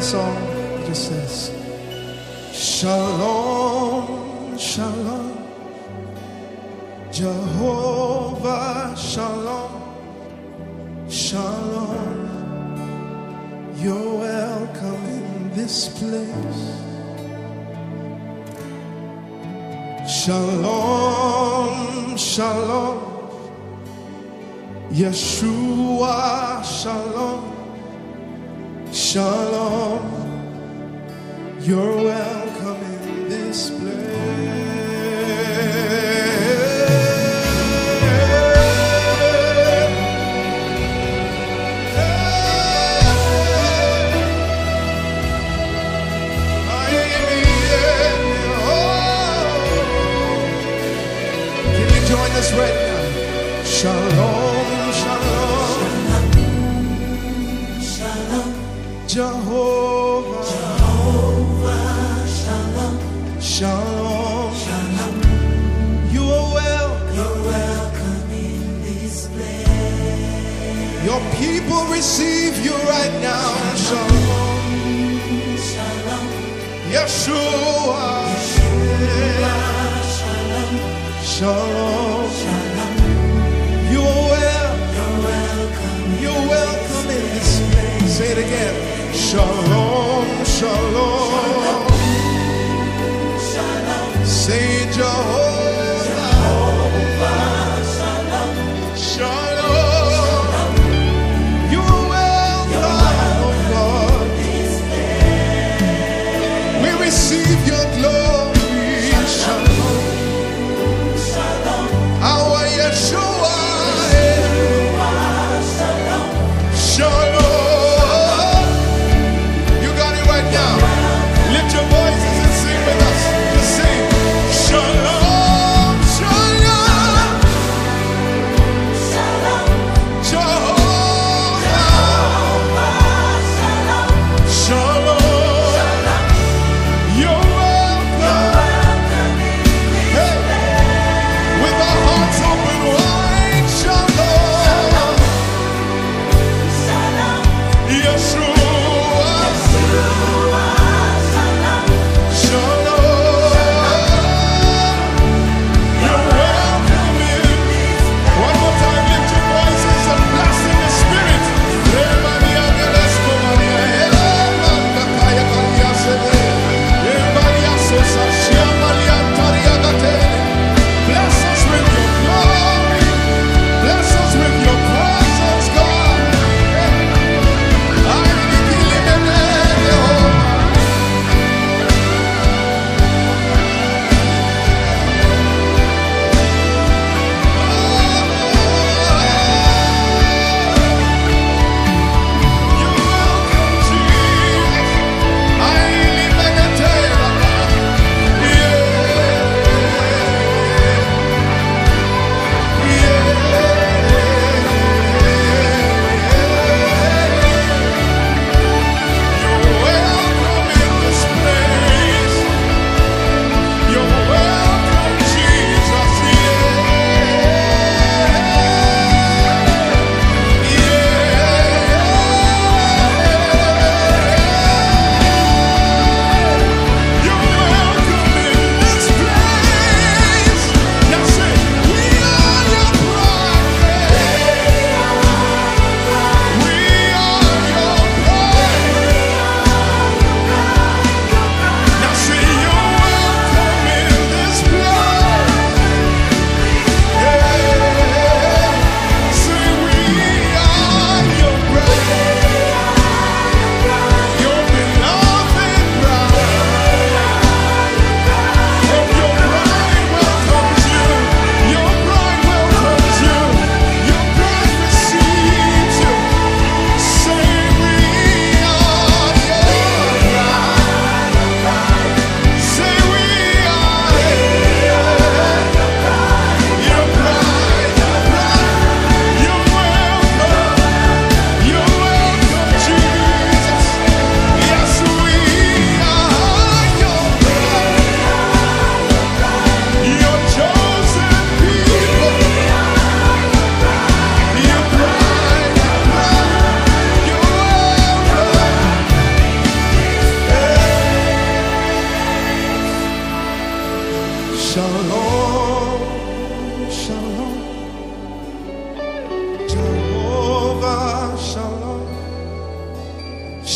song. It just says, Shalom, Shalom, Jehovah Shalom, Shalom. You're welcome in this place. Shalom, Shalom, Yeshua Shalom, Shalom. You're welcome in this place. Can you join us right now? Shalom, Shalom, Shalom, Jehovah, Shalom, Shalom. Shalom. You are welcome. You're welcome in this place. Your people receive you right now. Shalom, Shalom, Yeshua, Shalom, Shalom. Shalom. You are welcome. You're welcome. You're welcome in this place. Say it again. Shalom, Shalom. Shalom, Say Jehovah, Shalom. Shalom. You are welcome, oh God. We receive your glory. Shalom. Shalom, Our Yeshua. Shalom. Shalom. You got it right now. Lift your voices and sing with us. Just sing. Shalom.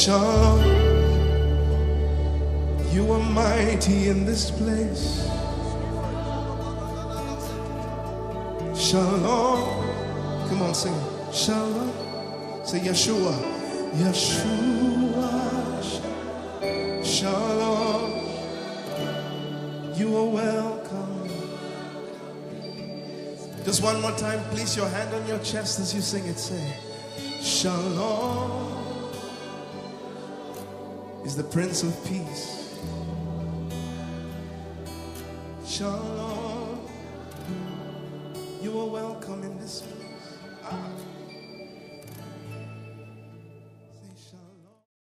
Shalom. You are mighty in this place. Shalom. Come on, sing it. Shalom. Say Yeshua. Yeshua. Shalom. You are welcome. Just one more time, place your hand on your chest as you sing it. Say, Shalom is the Prince of Peace. Shalom. You are welcome in this place.